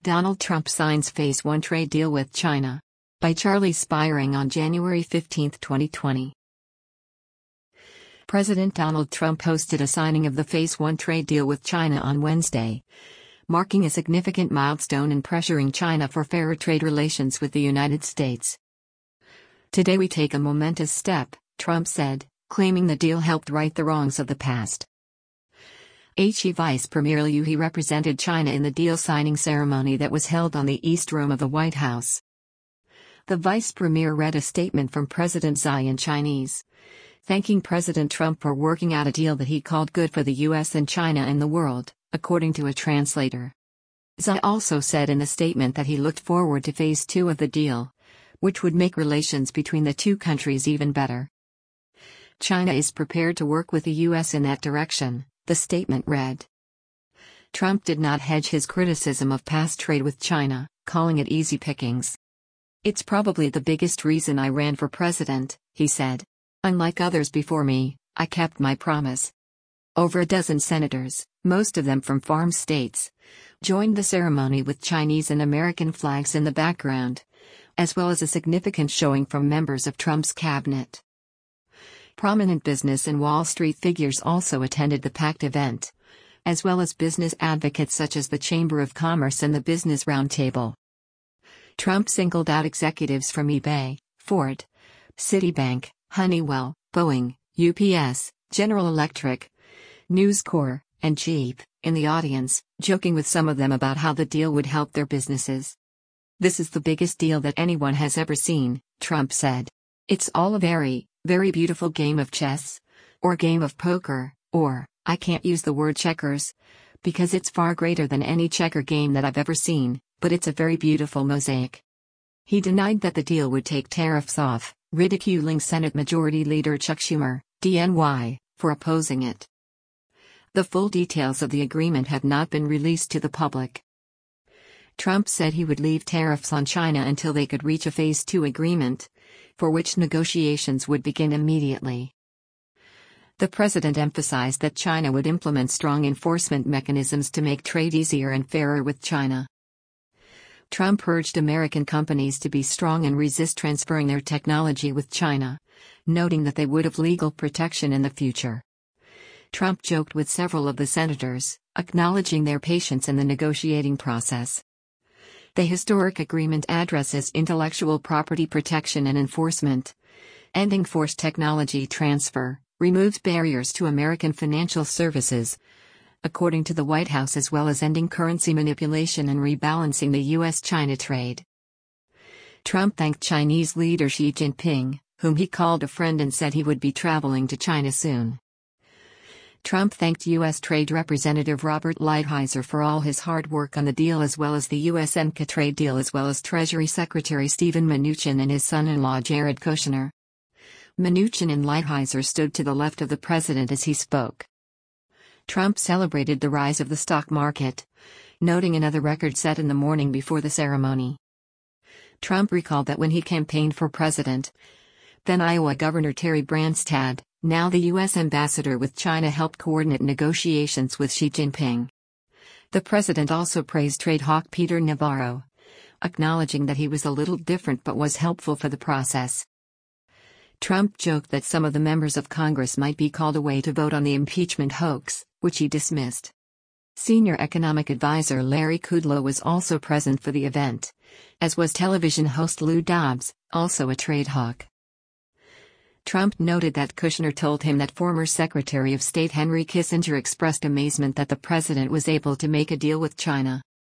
Donald Trump signs Phase 1 trade deal with China. By Charlie Spiring on January 15, 2020. President Donald Trump hosted a signing of the Phase 1 trade deal with China on Wednesday, marking a significant milestone in pressuring China for fairer trade relations with the United States. "Today we take a momentous step," Trump said, claiming the deal helped right the wrongs of the past. He Vice Premier Liu He represented China in the deal signing ceremony that was held on the East Room of the White House. The Vice Premier read a statement from President Xi in Chinese, thanking President Trump for working out a deal that he called good for the U.S. and China and the world, according to a translator. Xi also said in the statement that he looked forward to Phase 2 of the deal, which would make relations between the two countries even better. "China is prepared to work with the U.S. in that direction," the statement read. Trump did not hedge his criticism of past trade with China, calling it easy pickings. "It's probably the biggest reason I ran for president," he said. "Unlike others before me, I kept my promise." Over a dozen senators, most of them from farm states, joined the ceremony with Chinese and American flags in the background, as well as a significant showing from members of Trump's cabinet. Prominent business and Wall Street figures also attended the packed event, as well as business advocates such as the Chamber of Commerce and the Business Roundtable. Trump singled out executives from eBay, Ford, Citibank, Honeywell, Boeing, UPS, General Electric, News Corp, and Jeep in the audience, joking with some of them about how the deal would help their businesses. "This is the biggest deal that anyone has ever seen," Trump said. "It's all a very, very beautiful game of chess, or game of poker, or, I can't use the word checkers, because it's far greater than any checker game that I've ever seen, but it's a very beautiful mosaic." He denied that the deal would take tariffs off, ridiculing Senate Majority Leader Chuck Schumer, DNY, for opposing it. The full details of the agreement have not been released to the public. Trump said he would leave tariffs on China until they could reach a Phase 2 agreement, for which negotiations would begin immediately. The president emphasized that China would implement strong enforcement mechanisms to make trade easier and fairer with China. Trump urged American companies to be strong and resist transferring their technology with China, noting that they would have legal protection in the future. Trump joked with several of the senators, acknowledging their patience in the negotiating process. The historic agreement addresses intellectual property protection and enforcement, ending forced technology transfer, removes barriers to American financial services, according to the White House, as well as ending currency manipulation and rebalancing the U.S.-China trade. Trump thanked Chinese leader Xi Jinping, whom he called a friend, and said he would be traveling to China soon. Trump thanked U.S. Trade Representative Robert Lighthizer for all his hard work on the deal, as well as the USMCA trade deal, as well as Treasury Secretary Steven Mnuchin and his son-in-law Jared Kushner. Mnuchin and Lighthizer stood to the left of the president as he spoke. Trump celebrated the rise of the stock market, noting another record set in the morning before the ceremony. Trump recalled that when he campaigned for president, then Iowa Governor Terry Branstad, now the U.S. ambassador with China, helped coordinate negotiations with Xi Jinping. The president also praised trade hawk Peter Navarro, acknowledging that he was a little different but was helpful for the process. Trump joked that some of the members of Congress might be called away to vote on the impeachment hoax, which he dismissed. Senior economic advisor Larry Kudlow was also present for the event, as was television host Lou Dobbs, also a trade hawk. Trump noted that Kushner told him that former Secretary of State Henry Kissinger expressed amazement that the president was able to make a deal with China.